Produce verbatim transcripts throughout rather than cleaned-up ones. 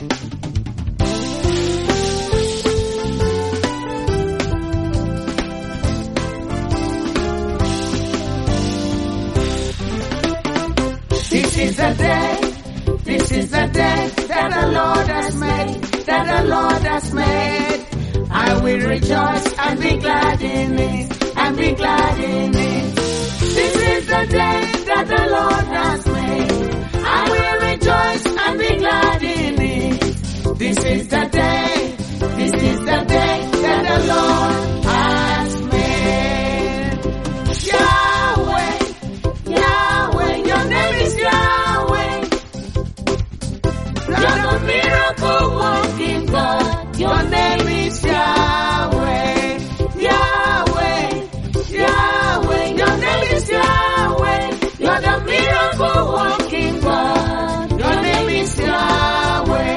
This is the day, this is the day that the Lord has made, that the Lord has made. I will rejoice and be glad in it, and be glad in it. This is the day that the Lord has made. I will rejoice and be glad in it. This is the day, this is the day that the Lord has made. Yahweh, Yahweh, your name is Yahweh. You're the miracle working God. Your name is Yahweh. Yahweh, Yahweh, your name is Yahweh. You're the miracle working God. Your name is Yahweh.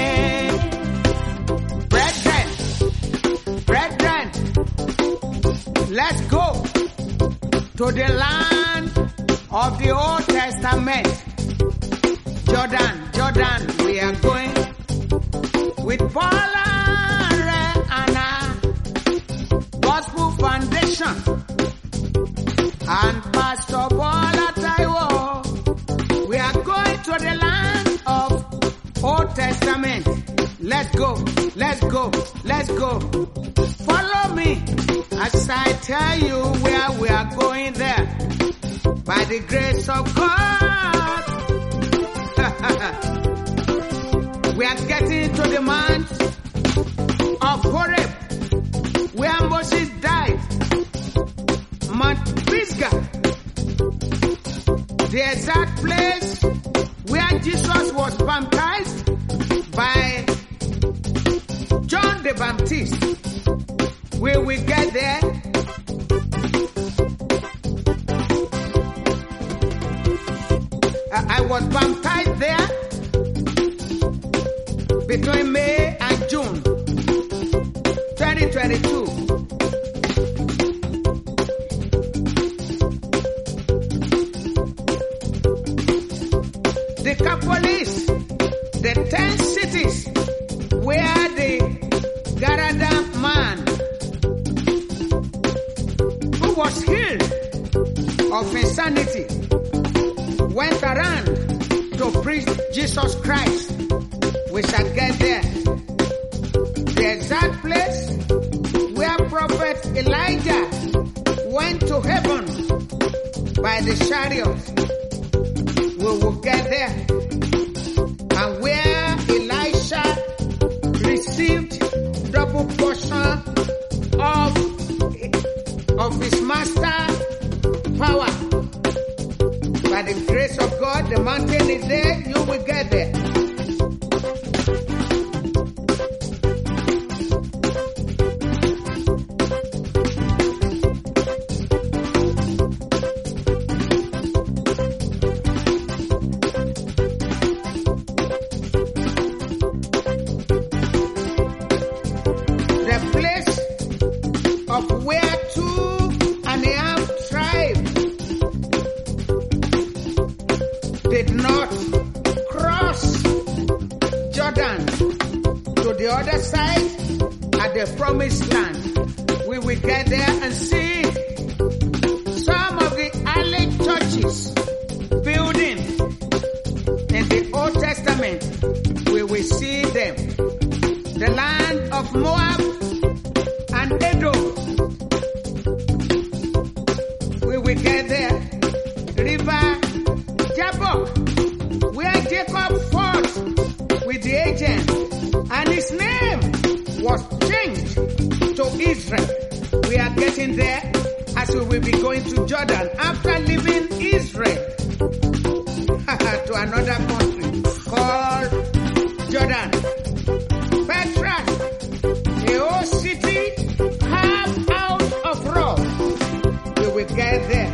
Brethren, brethren, let's go to the land of the Old Testament. Jordan, Jordan, we are going with Paula and our Gospel Foundation and Pastor Paula Taiwo. We are going to the land of Old Testament. Let's go, let's go, let's go. Follow me as I tell you where we are going there. By the grace of God, we are getting to the mount of Horeb, where Moses died. Mount Pisgah, the exact place where Jesus was baptized by John the Baptist. We will get there. I, I was baptized there between May and June twenty twenty-two. The Decapolis, the ten cities where the Garada man who was healed of insanity went around to preach Jesus Christ. We shall get there. The exact place where Prophet Elijah went to heaven by the chariot. We will get there. And where Elisha received double portion of, of his master power. By the grace of God, the mountain is there, you will get there. Did not cross Jordan to the other side at the promised land. We will get there and see some of the early churches building in the Old Testament. We will see them. The land of Moab and Edom. We will get there. River Jabbok, where Jacob fought with the agent, and his name was changed to Israel. We are getting there as we will be going to Jordan after leaving Israel to another country called Jordan. Petra, the old city, half out of road. We will get there.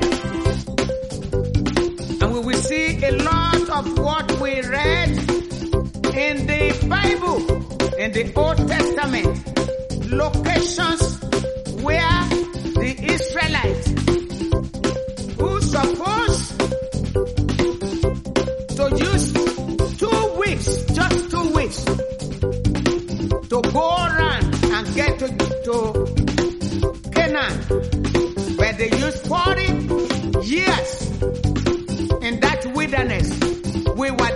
See a lot of what we read in the Bible, in the Old Testament, locations where the Israelites who supposed to use two weeks, just two weeks,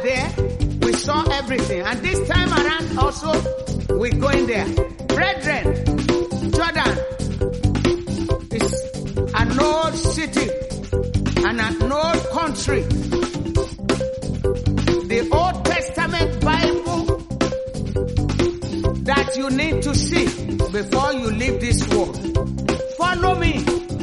there, we saw everything. And this time around also, we're going there. Brethren, Jordan is an old city and an old country. The Old Testament Bible that you need to see before you leave this world. Follow me.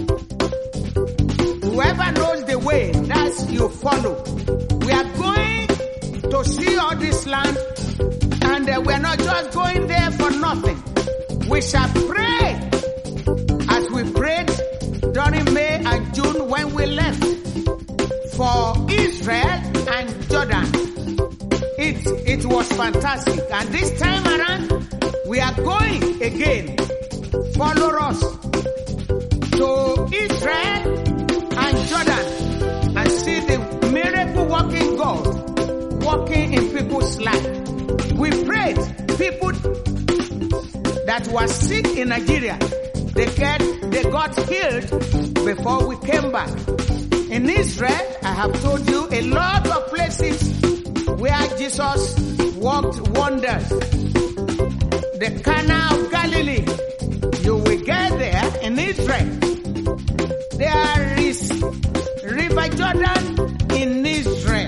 Whoever knows the way, that's you follow. We are going to see all this land, and uh, we are not just going there for nothing. We shall pray as we prayed during May and June when we left for Israel and Jordan. It, it was fantastic. And this time around, we are going again. Follow us to Israel and Jordan and see the miracle working God working in people's life. We prayed people that were sick in Nigeria, they get they got healed before we came back. In Israel, I have told you a lot of places where Jesus worked wonders. The Cana of Galilee, you will get there in Israel. There is River Jordan in Israel.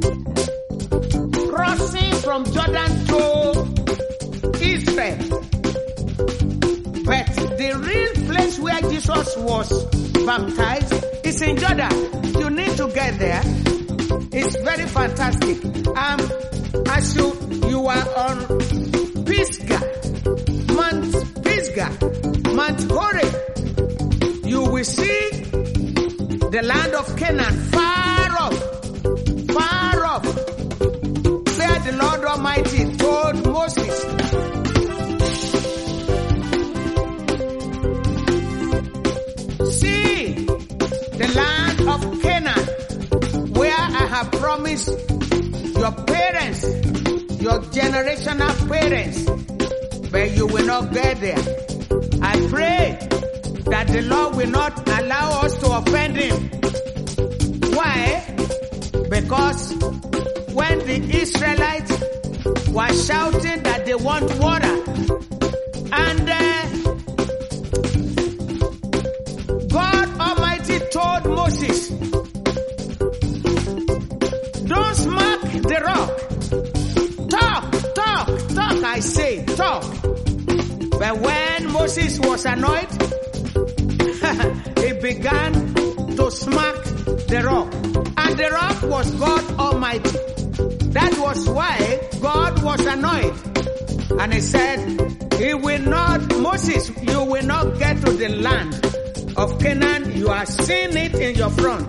Crossing from Jordan to Israel. But the real place where Jesus was baptized is in Jordan. You need to get there. It's very fantastic. Um, as you, you are on Pisgah, Mount Pisgah, Mount Horeb, you will see the land of Canaan far off, far off, where the Lord Almighty told Moses, see the land of Canaan, where I have promised your parents, your generational parents, but you will not get there. I pray that the Lord will not allow us to offend Him. Why? Because when the Israelites were shouting that they want water, and uh, God Almighty told Moses, don't smack the rock. Talk, talk, talk, I say, talk. But when Moses was annoyed, he began to smack the rock. And the rock was God Almighty. That was why God was annoyed. And he said, he will not, Moses, you will not get to the land of Canaan. You are seeing it in your front.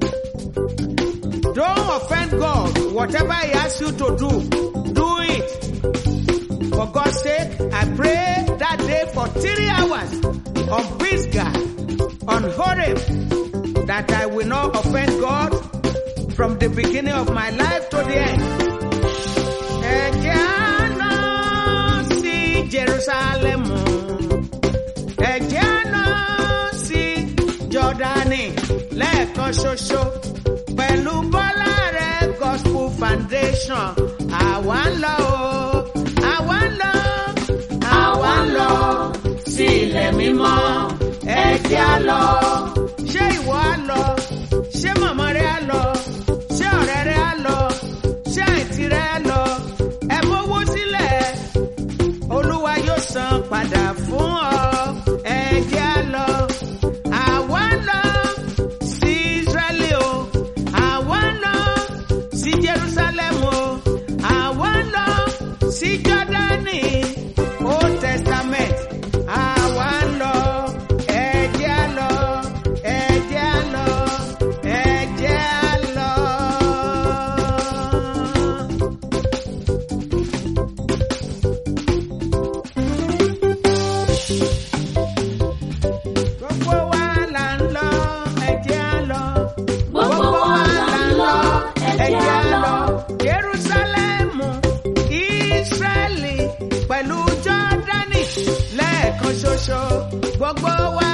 Don't offend God. Whatever He asks you to do, do it. For God's sake, I pray that day for three hours on Pisgah, on Horeb, that I will not offend God from the beginning of my life to the end. Ejana si Jerusalem, Ejana si Jordani, lẹ́ẹ̀kan ṣoṣo. Pẹ̀lú Bọ́lá rẹ̀ Gospel Foundation, àwa ń lọ o, àwa ń lọ, àwa ń lọ sí ilẹ̀ mímọ́, ẹ jẹ́ á lọ. Ṣé ìwọ á lọ? Ṣé màmá rẹ á lọ? Ṣé ọ̀rẹ́ rẹ á lọ? Ṣé àǹtí rẹ á lọ? Ẹ mówó sílẹ̀, Olúwa yóò san padà fún ọ, ẹ jẹ́ á lọ. Àwa ń lọ sí Ísírẹ́lì o, àwa ń lọ sí Jerúsálẹ́mù o, àwa ń lọ sí Jọ́dánì, Old Testament, àwa ń lọ, ẹ jẹ́ á lọ, ẹ jẹ́ á lọ, ẹ jẹ́ á lọ. Gbogbo wa là ń lọ, ẹ jẹ́ á lọ. Gbogbo wa là ń lọ, ẹ jẹ́ á lọ. Jerúsálẹ́mù, Ísírẹ́lì, pẹ̀lú Jọ́dánì, lẹ́ẹ̀kan ṣoṣo. Gbogbo wa